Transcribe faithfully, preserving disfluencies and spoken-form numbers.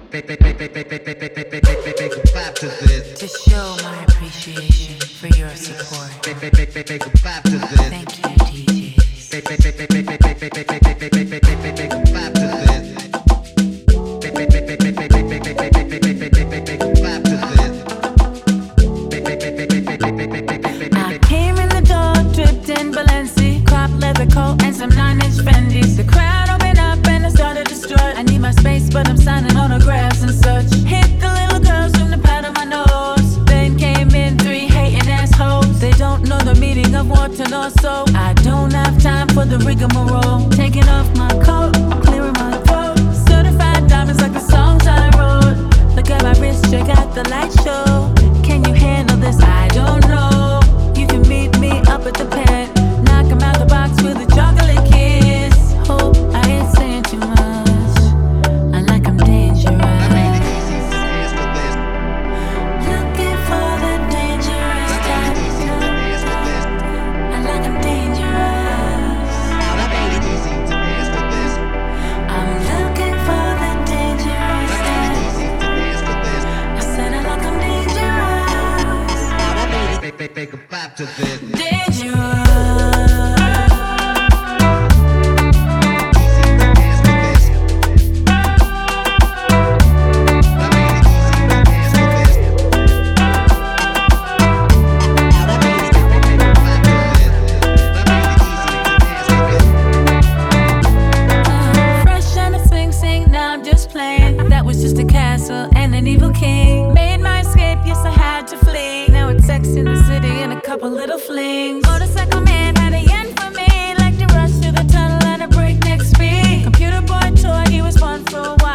To show my appreciation for your support. Thank you, D Js. I came in the door, dripped in Balenci, crop leather coat and some nine-inch Fendis. The crowd opened up and I started to strut. I need my space, but I'm signing autographs and such. Hit the little girls from the pat of my nose. Then came in three hating assholes. They don't know the meaning of wanting or so. I don't have time for the rigmarole. Taking off my coat, clearing my throat. Certified diamonds like the songs I wrote. Look at my wrist, check out the light show. Can you handle this? I don't know. You can meet me up at the pad. Knock him out the box with a chocolate kiss. Hope I ain't saying too much. I like I'm dangerous. Looking for the dangerous type. I like I'm dangerous. I'm looking for the dangerous type. I said I like I'm dangerous. Dangerous. Fresh and a swing sing, now I'm just playing. That was just a castle and an evil king. Made my escape, yes I had to flee. Now it's Sex in the City and a couple little flings. Motorcycle man had a yen for me, like to rush through the tunnel at a breakneck speed. Computer boy toy, he was fun for a while.